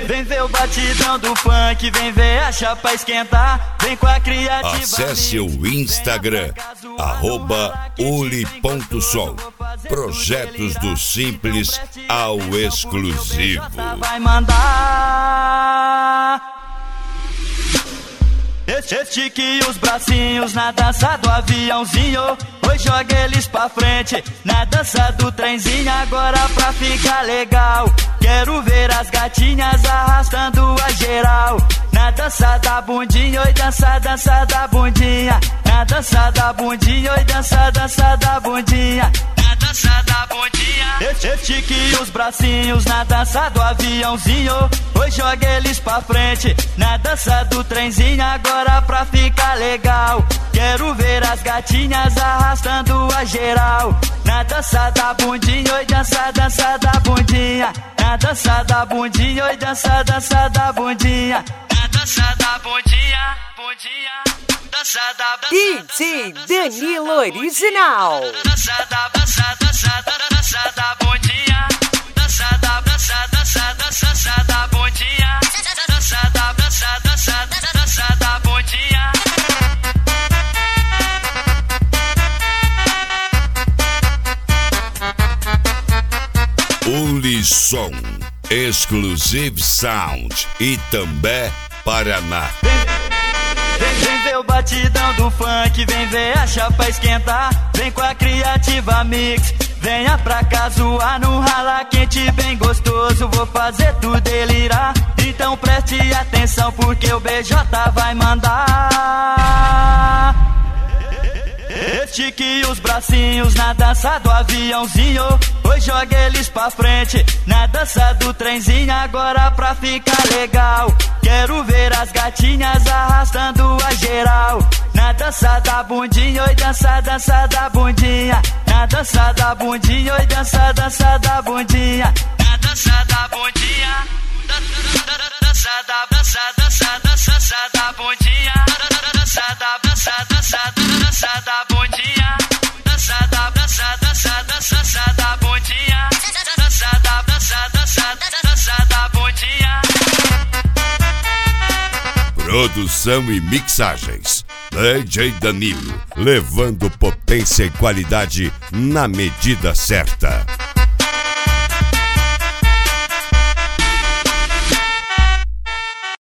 Vem ver o batidão do funk, vem ver a chapa esquentar. Vem com a criativa. Acesse o Instagram, @uli.som. Projetos do simples ao exclusivo. Vai mandar. Estique os bracinhos na dança do aviãozinho. Hoje joga eles pra frente na dança do trenzinho. Agora pra ficar legal, quero ver as gatinhas arrastando a geral. Na dança da bundinha, oi, dança, dança da bundinha. Na dança da bundinha, oi, dança, dança da bundinha. Na dança da bundinha. Estique os bracinhos na dança do aviãozinho. Hoje joga eles pra frente na dança do trenzinho. Agora pra ficar legal, quero ver as gatinhas arrastando a geral. Na dança da bundinha, oi, dança, dança da bundinha. Na dança da bundinha, oi, dança, dança da bundinha. Na dança da bundinha, bundinha. Dança da DJ Danilo Original. Dança da dança, dança, dança da bundinha. Dança da dança, dança, dança da bundinha. Dança da dança, dança, dança da bundinha. Ulisson, Exclusive Sound e também Paraná. Vem ver o batidão do funk, vem ver a chapa esquentar. Vem com a criativa mix, venha pra cá zoar no rala quente bem gostoso. Vou fazer tu delirar, então preste atenção porque o BJ vai mandar. Estique os bracinhos na dança do aviãozinho. Hoje joga eles pra frente na dança do trenzinho. Agora pra ficar legal, quero ver as gatinhas arrastando a geral. Na dança da bundinha, oi, dança, dança da bundinha. Na dança da bundinha, oi, dança, dança da bundinha. Na dança da bundinha. Dança da dança, dança, dança da bundinha. Dança da dança, dança, dança da bundinha. Dança da dança, dança, dança da bundinha. Dança da dança, dança, dança da bundinha. Produção e mixagens, DJ Danilo, levando potência e qualidade na medida certa.